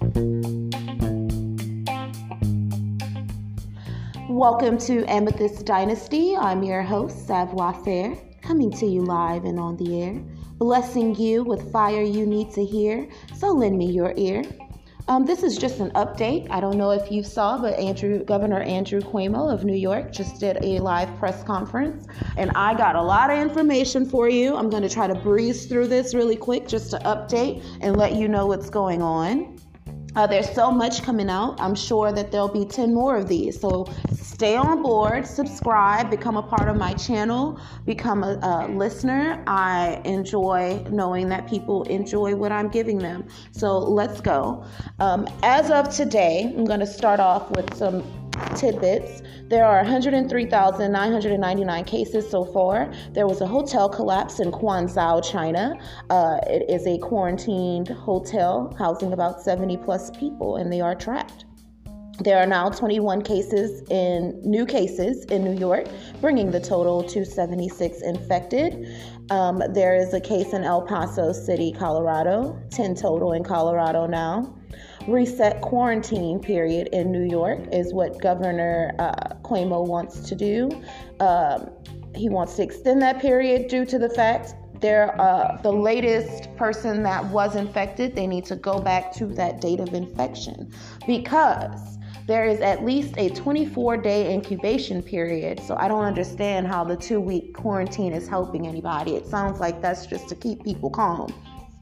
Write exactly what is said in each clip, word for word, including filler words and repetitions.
Welcome to Amethyst Dynasty. I'm your host, Savoir Faire, coming to you live and on the air, blessing you with fire you need to hear, so lend me your ear. Um, this is just an update. I don't know if you saw, but Andrew, Governor Andrew Cuomo of New York just did a live press conference, and I got a lot of information for you. I'm going to try to breeze through this really quick just to update and let you know what's going on. Uh, there's so much coming out. I'm sure that there'll be ten more of these. So stay on board, subscribe, become a part of my channel, become a, a listener. I enjoy knowing that people enjoy what I'm giving them. So let's go. Um, as of today, I'm going to start off with some tidbits. There are one hundred three thousand nine hundred ninety-nine cases so far. There was a hotel collapse in Guangzhou, China. Uh, it is a quarantined hotel housing about seventy plus people, and they are trapped. There are now twenty-one cases in new cases in New York, bringing the total to seventy-six infected. Um, there is a case in El Paso City, Colorado, ten total in Colorado now. Reset quarantine period in New York is what Governor uh, Cuomo wants to do. Um, he wants to extend that period due to the fact they're uh, the latest person that was infected, they need to go back to that date of infection because there is at least a twenty-four day incubation period. So I don't understand how the two week quarantine is helping anybody. It sounds like that's just to keep people calm.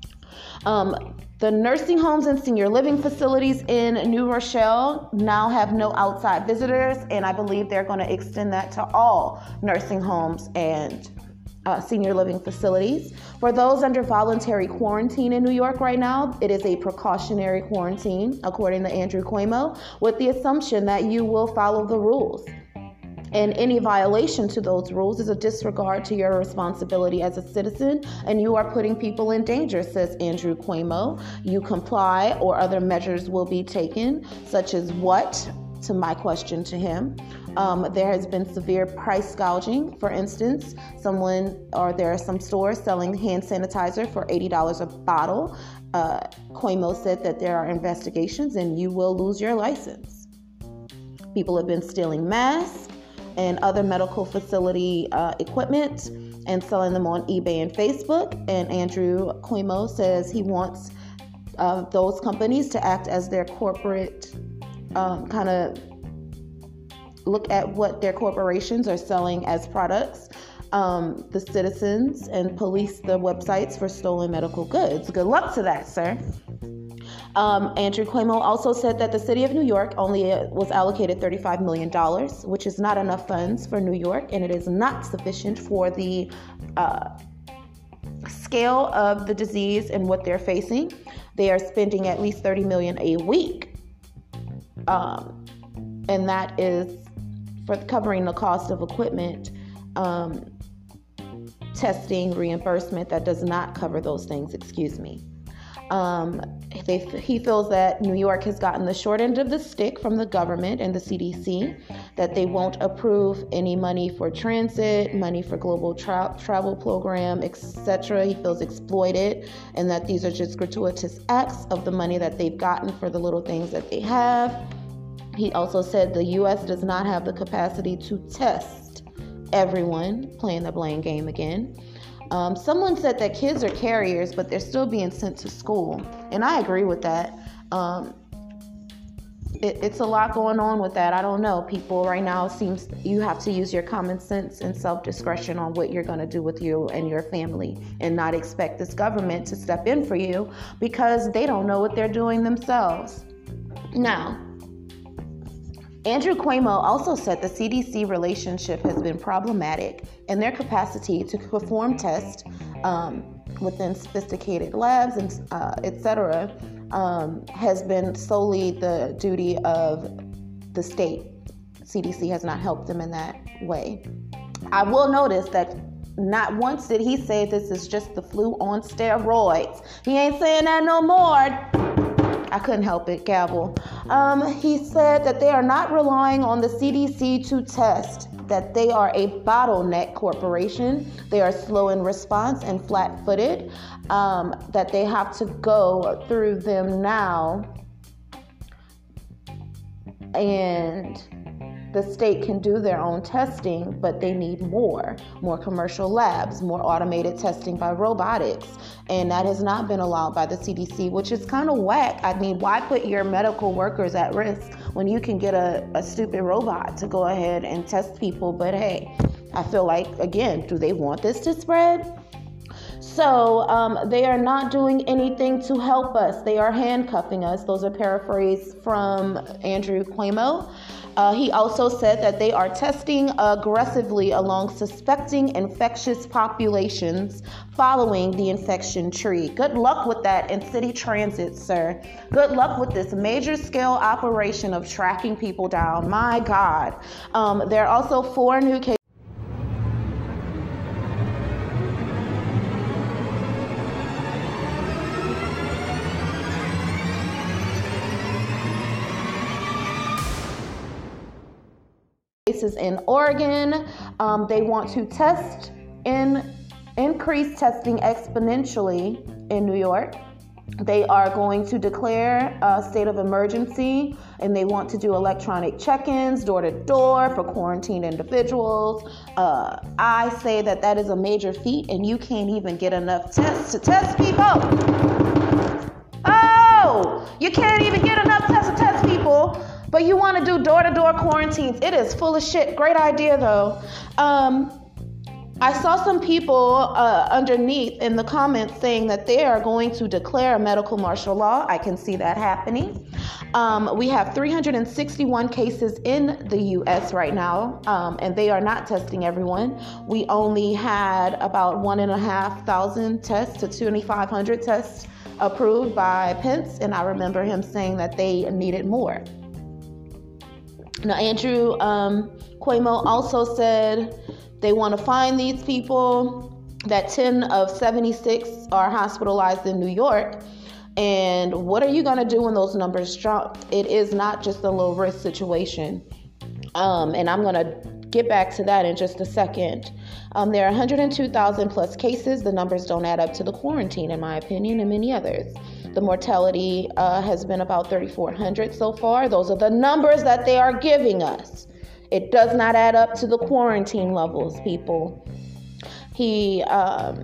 Um, the nursing homes and senior living facilities in New Rochelle now have no outside visitors, and I believe they're going to extend that to all nursing homes and uh, senior living facilities. For those under voluntary quarantine in New York right now, it is a precautionary quarantine, according to Andrew Cuomo, with the assumption that you will follow the rules. And any violation to those rules is a disregard to your responsibility as a citizen, and you are putting people in danger, says Andrew Cuomo. You comply or other measures will be taken, such as what? To my question to him. Um, there has been severe price gouging. For instance, someone or there are some stores selling hand sanitizer for eighty dollars a bottle. Uh, Cuomo said that there are investigations and you will lose your license. People have been stealing masks and other medical facility uh, equipment and selling them on eBay and Facebook. And Andrew Cuomo says he wants uh, those companies to act as their corporate, um, kind of look at what their corporations are selling as products, um, the citizens, and police the websites for stolen medical goods. Good luck to that, sir. Um, Andrew Cuomo also said that the city of New York only was allocated thirty-five million dollars, which is not enough funds for New York, and it is not sufficient for the uh, scale of the disease and what they're facing. They are spending at least thirty million dollars a week, um, and that is for covering the cost of equipment, um, testing, reimbursement. That does not cover those things, excuse me. Um, they, he feels that New York has gotten the short end of the stick from the government and the C D C, that they won't approve any money for transit, money for global tra- travel program, et cetera. He feels exploited, and that these are just gratuitous acts of the money that they've gotten for the little things that they have. He also said the U S does not have the capacity to test everyone, playing the blame game again. Um, someone said that kids are carriers, but they're still being sent to school. And I agree with that. Um, it, it's a lot going on with that. I don't know. People right now, it seems you have to use your common sense and self-discretion on what you're going to do with you and your family and not expect this government to step in for you because they don't know what they're doing themselves. Now, Andrew Cuomo also said the C D C relationship has been problematic and their capacity to perform tests um, within sophisticated labs and uh, et cetera um, has been solely the duty of the state. C D C has not helped them in that way. I will notice that not once did he say this is just the flu on steroids. He ain't saying that no more. I couldn't help it, gavel. Um, he said that they are not relying on the C D C to test, that they are a bottleneck corporation. They are slow in response and flat-footed, um, that they have to go through them now and the state can do their own testing, but they need more, more commercial labs, more automated testing by robotics. And that has not been allowed by the C D C, which is kind of whack. I mean, why put your medical workers at risk when you can get a, a stupid robot to go ahead and test people? But hey, I feel like, again, do they want this to spread? So um, they are not doing anything to help us. They are handcuffing us. Those are paraphrased from Andrew Cuomo. Uh, he also said that they are testing aggressively along suspecting infectious populations following the infection tree. Good luck with that in city transit, sir. Good luck with this major scale operation of tracking people down. My God. Um, there are also four new cases. Cases in Oregon. Um, they want to test in increase testing exponentially in New York. They are going to declare a state of emergency, and they want to do electronic check-ins door to door for quarantined individuals. Uh, I say that that is a major feat, and you can't even get enough tests to test people. Oh, you can't even get enough tests to test people. But you want to do door-to-door quarantines. It is full of shit. Great idea, though. Um, I saw some people uh, underneath in the comments saying that they are going to declare a medical martial law. I can see that happening. Um, we have three hundred sixty-one cases in the U S right now, um, and they are not testing everyone. We only had about one and a half thousand tests to twenty-five hundred tests approved by Pence, and I remember him saying that they needed more. Now, Andrew um, Cuomo also said they want to find these people, that ten of seventy-six are hospitalized in New York. And what are you going to do when those numbers drop? It is not just a low risk situation. Um, and I'm going to get back to that in just a second. Um, there are one hundred two thousand plus cases. The numbers don't add up to the quarantine, in my opinion, and many others. The mortality uh, has been about thirty-four hundred so far. Those are the numbers that they are giving us. It does not add up to the quarantine levels, people. He um,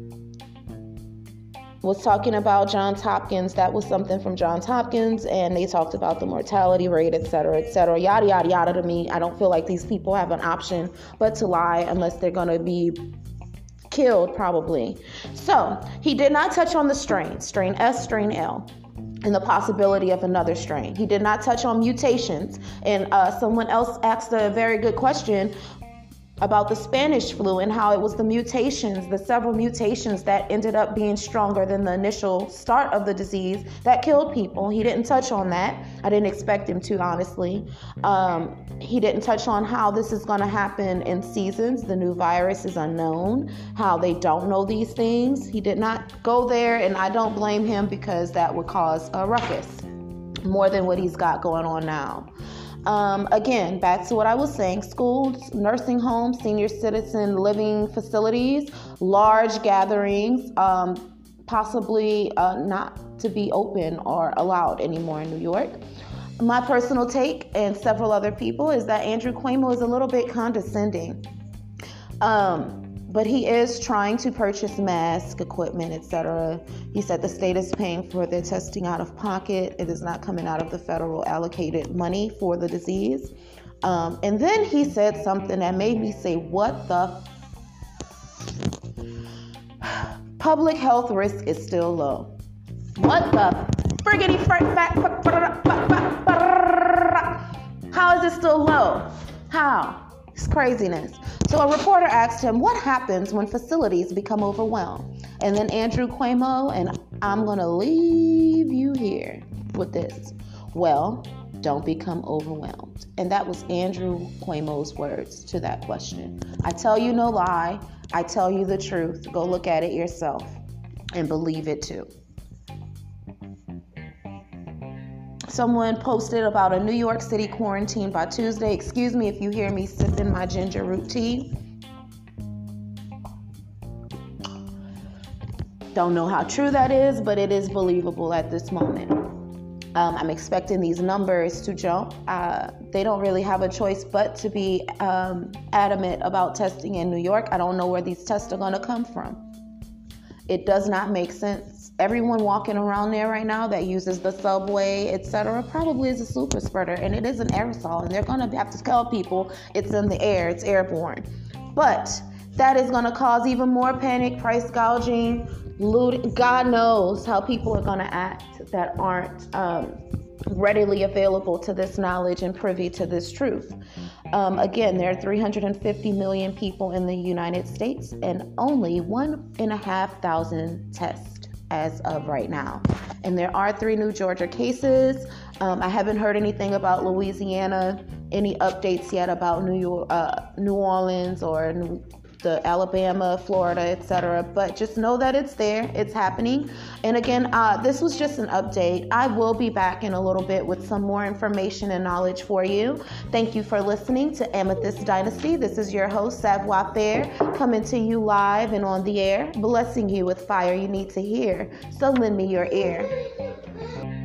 was talking about Johns Hopkins. That was something from Johns Hopkins, and they talked about the mortality rate, et cetera, et cetera, yada, yada, yada. To me, I don't feel like these people have an option but to lie unless they're going to be killed, probably. So he did not touch on the strain, strain S, strain L, and the possibility of another strain. He did not touch on mutations. And uh, someone else asked a very good question about the Spanish flu and how it was the mutations, the several mutations that ended up being stronger than the initial start of the disease that killed people. He didn't touch on that. I didn't expect him to, honestly. Um, he didn't touch on how this is going to happen in seasons. The new virus is unknown, how they don't know these things. He did not go there, and I don't blame him because that would cause a ruckus more than what he's got going on now. Um, again, back to what I was saying, schools, nursing homes, senior citizen living facilities, large gatherings, um, possibly uh, not to be open or allowed anymore in New York. My personal take, and several other people, is that Andrew Cuomo is a little bit condescending. Um, But he is trying to purchase mask equipment, et cetera. He said the state is paying for their testing out of pocket. It is not coming out of the federal allocated money for the disease. Um, and then he said something that made me say, what the f-? Public health risk is still low. What the friggity frick back? How is it still low? How? It's craziness. So a reporter asked him, what happens when facilities become overwhelmed? And then Andrew Cuomo, and I'm going to leave you here with this. Well, don't become overwhelmed. And that was Andrew Cuomo's words to that question. I tell you no lie. I tell you the truth. Go look at it yourself and believe it too. Someone posted about a New York City quarantine by Tuesday. Excuse me if you hear me sipping my ginger root tea. Don't know how true that is, but it is believable at this moment. Um, I'm expecting these numbers to jump. Uh, they don't really have a choice but to be um, adamant about testing in New York. I don't know where these tests are going to come from. It does not make sense. Everyone walking around there right now that uses the subway, et cetera, probably is a super spreader, and it is an aerosol, and they're going to have to tell people it's in the air, it's airborne. But that is going to cause even more panic, price gouging, loot. God knows how people are going to act that aren't um, readily available to this knowledge and privy to this truth. Um, again, there are three hundred fifty million people in the United States and only one and a half thousand tests as of right now. And there are three new Georgia cases. Um, I haven't heard anything about Louisiana, any updates yet about New York, uh, New Orleans or New the Alabama, Florida, et cetera. But just know that it's there, it's happening. And again, uh, this was just an update. I will be back in a little bit with some more information and knowledge for you. Thank you for listening to Amethyst Dynasty. This is your host, Savoir Faire, coming to you live and on the air, blessing you with fire you need to hear. So lend me your ear.